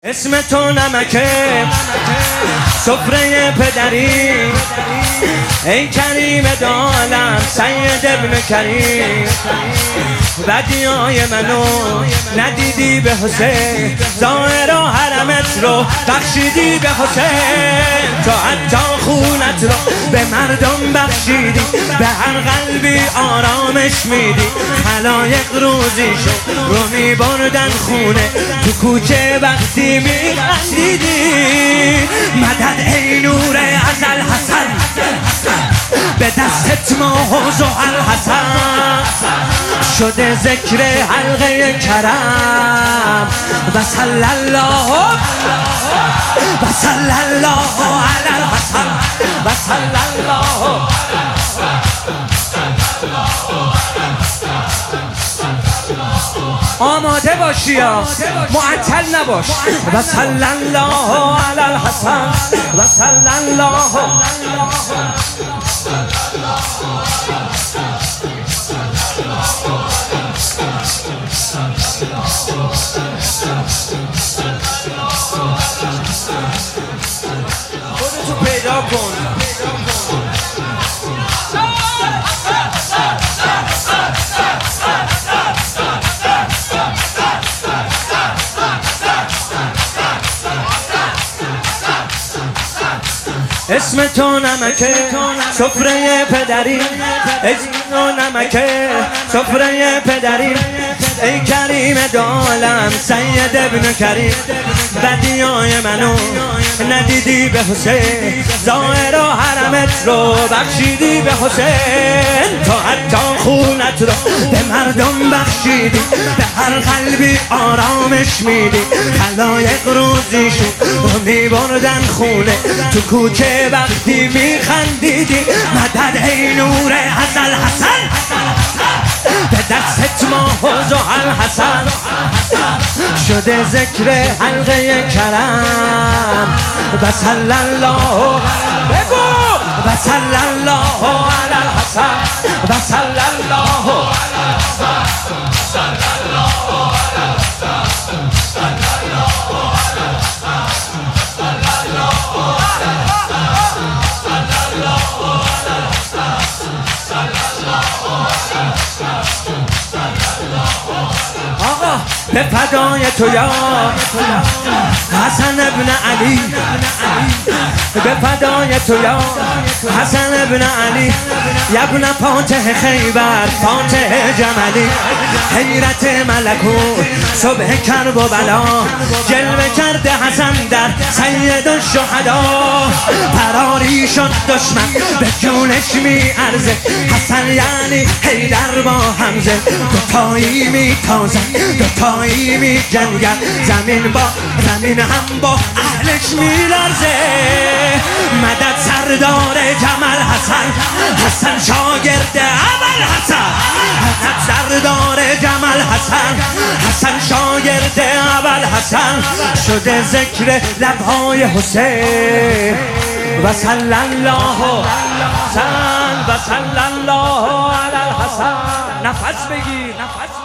اسم تو نمکه سفره پدری، ای کریم دالم سید ابن کریم. بدیای منو ندیدی به حسین، ظاهر و حرمت رو بخشیدی به حسین. تو حتی خونت رو به مردم بخشیدی، به هر قلبی آرامش میدی. خلایق روزی شد رو میبردن خونه، تو کوچه وقتی میخندیدی. مدد ای نور ازل حسن، به دستت ماه و زحل حسن. شده ذکر حلقه کرم و صلی الله علی الحسن و صلی الله. آماده باشی یا معطل نباش. و صلی الله علی الحسن و صلی الله. خودتو پیدا کن. اسم تو نمکه سفره پدری، اسم تو نمکه سفره پدری، ای کریم دالم سید ابن کریم. بدیای منو ندیدی به حسین، ظاهر و حرمت رو بخشیدی به حسین. تو حتی خونت رو به مردم بخشیدی، به هر قلبی آرامش میدی. خلایق روزی شد رو میبردن خونه، تو کوچه وقتی میخندیدی. مدد ای نور ازل حسن، به دستت ماه و زحل حسن. شده ذکر حلقه کرم و صلی الله. بگو و صلی الله علی الحسن و صلی الله. آقا به فدای تو یا حسن ابن علی، به فدای تو یا حسن ابن علی. یبن فاتح خیبر فاتح جملی، حیرت ملکوت صبح کرب و بلا. جلوه کرده حسن در سید الشهدا، فراری شد دشمن به جونش میارزه. حسن یعنی حیدر با حمزه، دوتایی میتازن دوتایی میجنگن. زمین با زمین هم با اهلش میلرزه. مدد سردار جمال حسن، حسن شاگرد ابل حسن. مدد سردار جمال حسن، حسن شاگرد ابل حسن. شده ذکر لبهای حسین و صلی الله و صلی الله علی الحسن. نفس بگیر نفس.